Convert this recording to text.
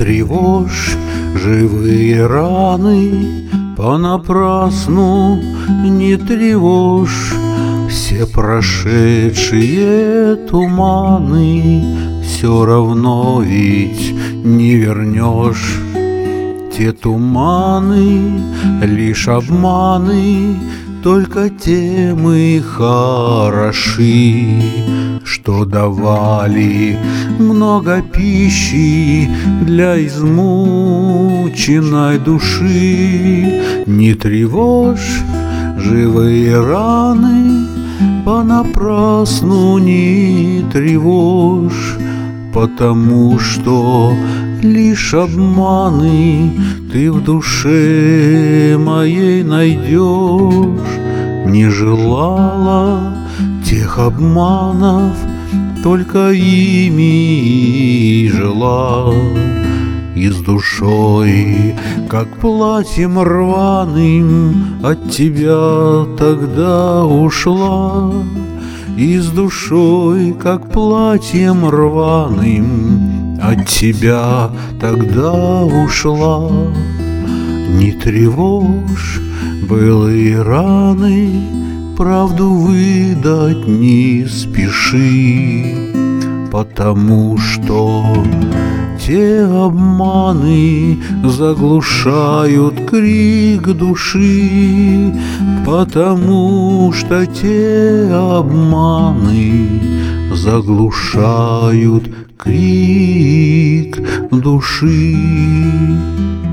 тревожь живые раны, понапрасну не тревожь. Все прошедшие туманы все равно ведь не вернешь. Те туманы лишь обманы, только тем и хороши, что давали много пищи для измученной души. Не тревожь живые раны, понапрасну не тревожь, потому что лишь обманы ты в душе моей найдешь. Не желала тех обманов, только ими и жила. И с душой, как платьем рваным, от тебя тогда ушла. И с душой, как платьем рваным, от тебя тогда ушла. Не тревожь былые раны, правду выдать не спеши, потому что те обманы заглушают крик души, потому что те обманы заглушают крик души.